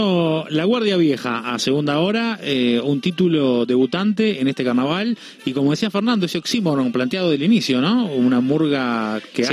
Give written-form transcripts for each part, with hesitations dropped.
La Guardia Vieja a segunda hora, un título debutante en este carnaval, y como decía Fernando, ese oxímoron planteado del inicio, ¿no? Una murga que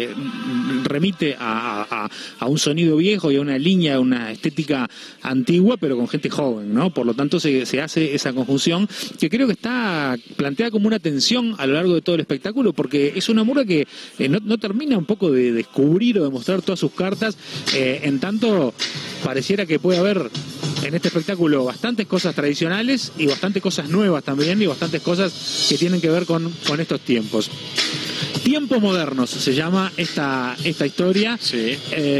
remite a un sonido viejo y a una línea, una estética antigua, pero con gente joven, ¿no? Por lo tanto se hace esa conjunción que creo que está planteada como una tensión a lo largo de todo el espectáculo, porque es una murga que no termina un poco de descubrir o de mostrar todas sus cartas, en tanto pareciera que puede haber en este espectáculo bastantes cosas tradicionales y bastantes cosas nuevas también, y bastantes cosas que tienen que ver con estos tiempos. Tiempos modernos se llama esta historia. Sí.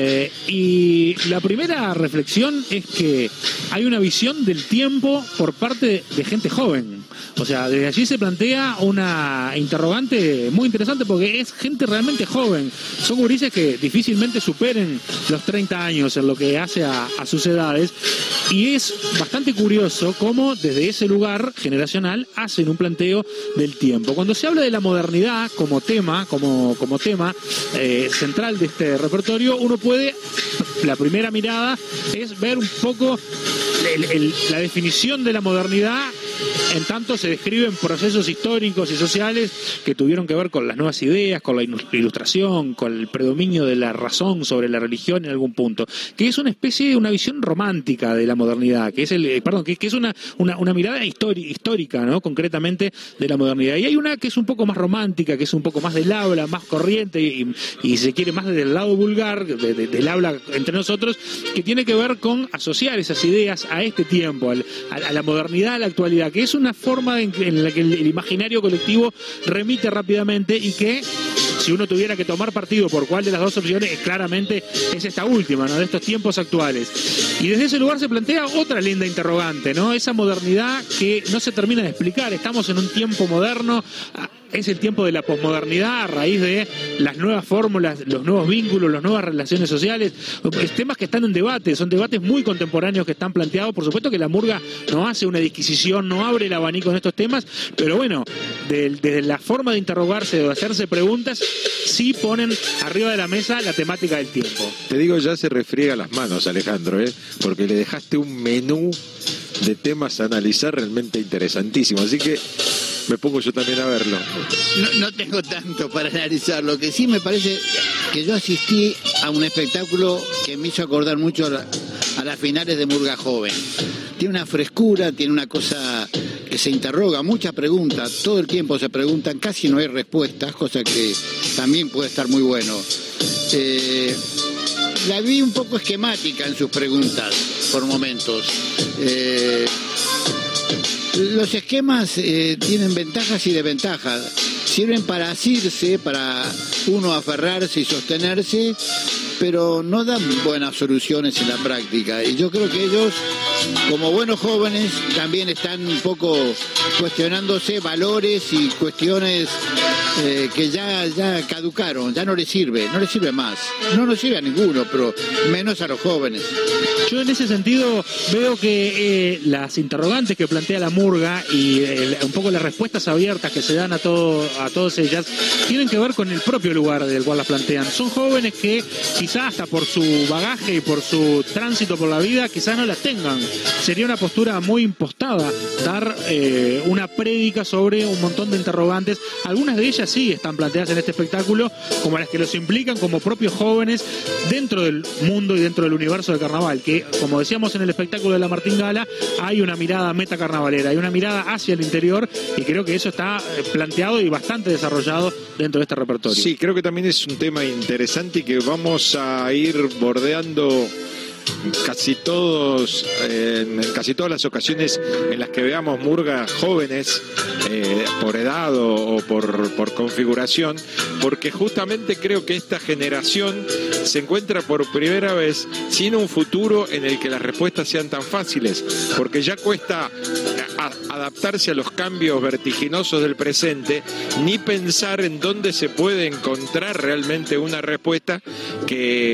Y la primera reflexión es que hay una visión del tiempo por parte de gente joven. O sea, desde allí se plantea una interrogante muy interesante, porque es gente realmente joven. Son gurises que difícilmente superen los 30 años en lo que hace a sus edades. Y es bastante curioso cómo desde ese lugar generacional hacen un planteo del tiempo. Cuando se habla de la modernidad como tema, como tema central de este repertorio, uno puede, la primera mirada es ver un poco la definición de la modernidad, en tanto se describen procesos históricos y sociales que tuvieron que ver con las nuevas ideas, con la ilustración, con el predominio de la razón sobre la religión en algún punto, que es una especie de una visión romántica de la modernidad, que es que es una mirada histórica, ¿no? Concretamente de la modernidad. Y hay una que es un poco más romántica, que es un poco más del habla, más corriente y se quiere más desde el lado vulgar, del habla entre nosotros, que tiene que ver con asociar esas ideas a este tiempo, a la modernidad, a la actualidad, que es una forma en la que el imaginario colectivo remite rápidamente, y que si uno tuviera que tomar partido por cuál de las dos opciones, claramente es esta última, ¿no? De estos tiempos actuales. Y desde ese lugar se plantea otra linda interrogante, ¿no? Esa modernidad que no se termina de explicar. Estamos en un tiempo moderno. Es el tiempo de la posmodernidad a raíz de las nuevas fórmulas, los nuevos vínculos, las nuevas relaciones sociales, temas que están en debate, son debates muy contemporáneos que están planteados. Por supuesto que la murga no hace una disquisición, no abre el abanico en estos temas, pero bueno, desde la forma de interrogarse, de hacerse preguntas, sí ponen arriba de la mesa la temática del tiempo. Te digo, ya se refriega las manos, Alejandro, porque le dejaste un menú de temas a analizar realmente interesantísimo, así que me pongo yo también a verlo. No tengo tanto para analizar. Lo que sí me parece que yo asistí a un espectáculo que me hizo acordar mucho a las finales de Murga Joven. Tiene una frescura, tiene una cosa que se interroga, muchas preguntas, todo el tiempo se preguntan, casi no hay respuestas, cosa que también puede estar muy bueno. La vi un poco esquemática en sus preguntas, por momentos. Los esquemas tienen ventajas y desventajas. Sirven para asirse, para uno aferrarse y sostenerse, pero no dan buenas soluciones en la práctica. Y yo creo que ellos, como buenos jóvenes, también están un poco cuestionándose valores y cuestiones que ya caducaron, ya no les sirve más. No nos sirve a ninguno, pero menos a los jóvenes. Yo en ese sentido veo que las interrogantes que plantea la murga y un poco las respuestas abiertas que se dan a todas ellas tienen que ver con el propio lugar del cual las plantean. Son jóvenes que quizás hasta por su bagaje y por su tránsito por la vida quizás no las tengan. Sería una postura muy impostada dar una prédica sobre un montón de interrogantes. Algunas de ellas sí están planteadas en este espectáculo como las que los implican como propios jóvenes dentro del mundo y dentro del universo del carnaval, que como decíamos en el espectáculo de la Martín Gala, hay una mirada metacarnavalera, hay una mirada hacia el interior, y creo que eso está planteado y bastante desarrollado dentro de este repertorio. Sí, creo que también es un tema interesante y que vamos a ir bordeando casi todos, en casi todas las ocasiones en las que veamos murgas jóvenes, por edad o por configuración, porque justamente creo que esta generación se encuentra por primera vez sin un futuro en el que las respuestas sean tan fáciles, porque ya cuesta adaptarse a los cambios vertiginosos del presente, ni pensar en dónde se puede encontrar realmente una respuesta que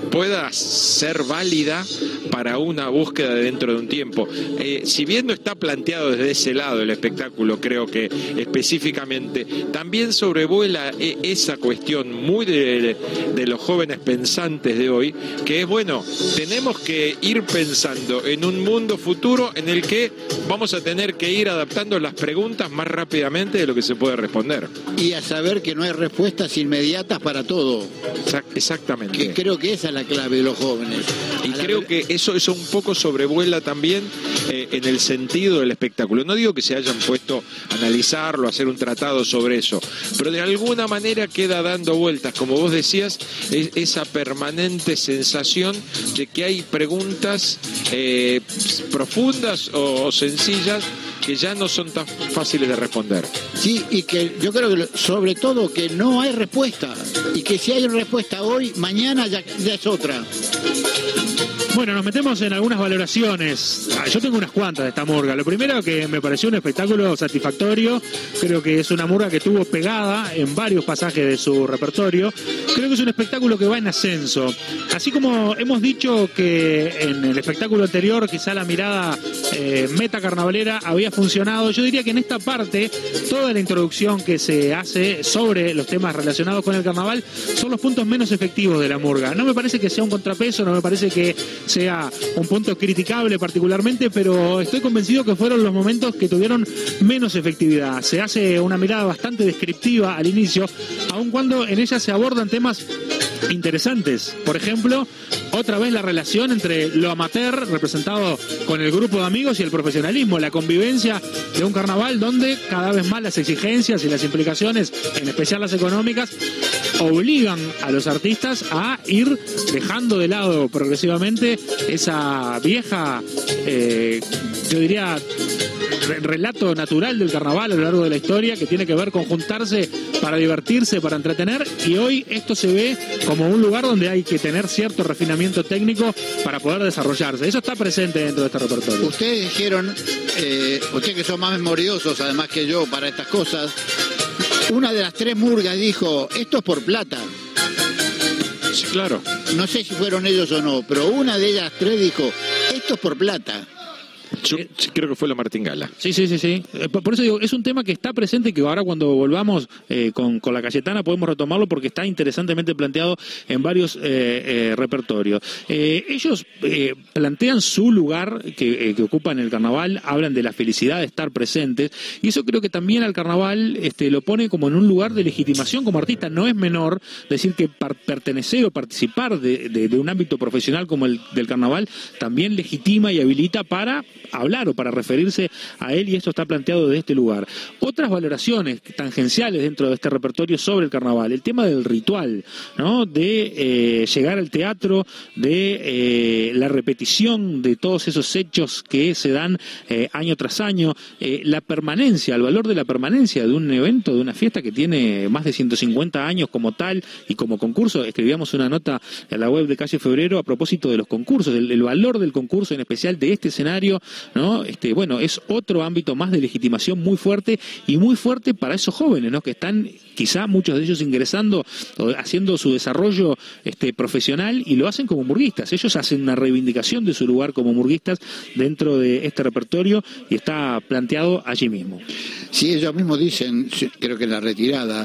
pueda ser válida para una búsqueda dentro de un tiempo. Si bien no está planteado desde ese lado el espectáculo, creo que específicamente también sobrevuela esa cuestión muy de los jóvenes pensantes de hoy, que es, bueno, tenemos que ir pensando en un mundo futuro en el que vamos a tener que ir adaptando las preguntas más rápidamente de lo que se puede responder. Y a saber que no hay respuestas inmediatas para todo. Exactamente. Que creo que esa es la clave de los jóvenes. Y creo que eso un poco sobrevuela también en el sentido del espectáculo. No digo que se hayan puesto a analizarlo, a hacer un tratado sobre eso, pero de alguna manera queda dando vueltas, como vos decías, esa permanente sensación de que hay preguntas profundas o sencillas que ya no son tan fáciles de responder. Sí, y que yo creo que sobre todo que no hay respuesta, y que si hay respuesta hoy, mañana ya es otra. Bueno, nos metemos en algunas valoraciones. Yo tengo unas cuantas de esta murga. Lo primero, que me pareció un espectáculo satisfactorio. Creo que es una murga que estuvo pegada en varios pasajes de su repertorio. Creo que es un espectáculo que va en ascenso. Así como hemos dicho que en el espectáculo anterior quizá la mirada metacarnavalera había funcionado, yo diría que en esta parte toda la introducción que se hace sobre los temas relacionados con el carnaval son los puntos menos efectivos de la murga. No me parece que sea un contrapeso, no me parece que sea un punto criticable particularmente, pero estoy convencido que fueron los momentos que tuvieron menos efectividad. Se hace una mirada bastante descriptiva al inicio, aun cuando en ella se abordan temas interesantes. Por ejemplo, otra vez la relación entre lo amateur, representado con el grupo de amigos, y el profesionalismo, la convivencia de un carnaval donde cada vez más las exigencias y las implicaciones, en especial las económicas, obligan a los artistas a ir dejando de lado progresivamente esa vieja, yo diría, relato natural del carnaval a lo largo de la historia, que tiene que ver con juntarse para divertirse, para entretener, y hoy esto se ve como un lugar donde hay que tener cierto refinamiento técnico para poder desarrollarse. Eso está presente dentro de este repertorio. Ustedes dijeron, ustedes que son más memoriosos además que yo para estas cosas, una de las tres murgas dijo, esto es por plata. Sí, claro. No sé si fueron ellos o no, pero una de ellas tres dijo, esto es por plata. Yo creo que fue la Martingala. Sí. Por eso digo, es un tema que está presente y que ahora cuando volvamos con la Cayetana podemos retomarlo porque está interesantemente planteado en varios repertorios. Ellos plantean su lugar que ocupan el carnaval, hablan de la felicidad de estar presentes, y eso creo que también al carnaval lo pone como en un lugar de legitimación como artista. No es menor decir que pertenecer o participar de un ámbito profesional como el del carnaval también legitima y habilita para hablar o para referirse a él, y esto está planteado desde este lugar. Otras valoraciones tangenciales dentro de este repertorio sobre el carnaval, el tema del ritual, ¿no? De llegar al teatro, de la repetición de todos esos hechos que se dan año tras año, la permanencia, el valor de la permanencia de un evento, de una fiesta que tiene más de 150 años como tal y como concurso. Escribíamos una nota en la web de Calle Febrero a propósito de los concursos, el valor del concurso, en especial de este escenario, ¿no? Bueno, es otro ámbito más de legitimación muy fuerte para esos jóvenes, ¿no? Que están quizá muchos de ellos ingresando o haciendo su desarrollo profesional, y lo hacen como murguistas. Ellos hacen una reivindicación de su lugar como murguistas dentro de este repertorio y está planteado allí mismo. Sí, ellos mismos dicen, creo que en la retirada,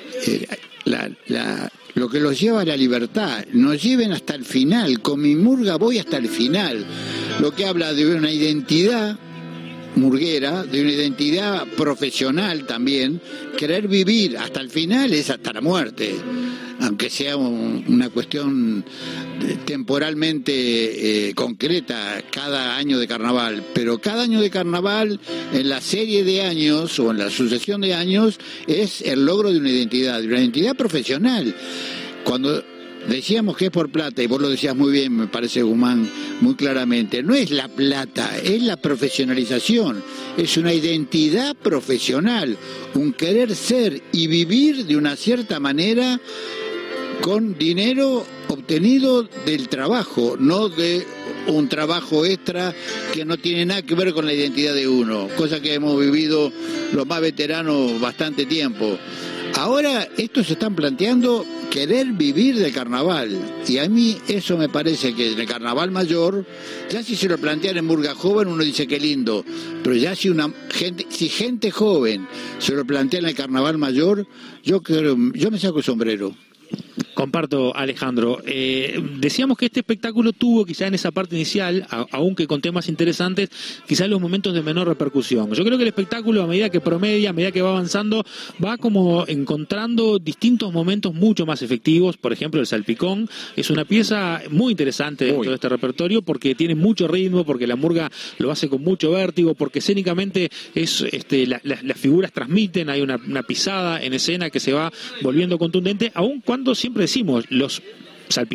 lo que los lleva a la libertad, nos lleven hasta el final, con mi murga voy hasta el final, lo que habla de una identidad murguera, de una identidad profesional también. Querer vivir hasta el final es hasta la muerte, aunque sea una cuestión temporalmente concreta cada año de carnaval, pero cada año de carnaval en la serie de años o en la sucesión de años es el logro de una identidad profesional. Cuando decíamos que es por plata, y vos lo decías muy bien, me parece, Guzmán, muy claramente, no es la plata, es la profesionalización, es una identidad profesional, un querer ser y vivir de una cierta manera con dinero obtenido del trabajo, no de un trabajo extra que no tiene nada que ver con la identidad de uno, cosa que hemos vivido los más veteranos bastante tiempo. Ahora estos se están planteando querer vivir del carnaval, y a mí eso me parece que en el carnaval mayor, ya si se lo plantean en Murga Joven uno dice que lindo, pero ya si gente joven se lo plantea en el carnaval mayor, yo me saco el sombrero. Comparto, Alejandro. Decíamos que este espectáculo tuvo quizá en esa parte inicial, aunque con temas interesantes, quizá los momentos de menor repercusión. Yo creo que el espectáculo, a medida que promedia, a medida que va avanzando, va como encontrando distintos momentos mucho más efectivos. Por ejemplo, el Salpicón es una pieza muy interesante dentro de este repertorio porque tiene mucho ritmo, porque la murga lo hace con mucho vértigo, porque escénicamente las figuras transmiten, hay una pisada en escena que se va volviendo contundente, aun cuando siempre decimos, los salpicón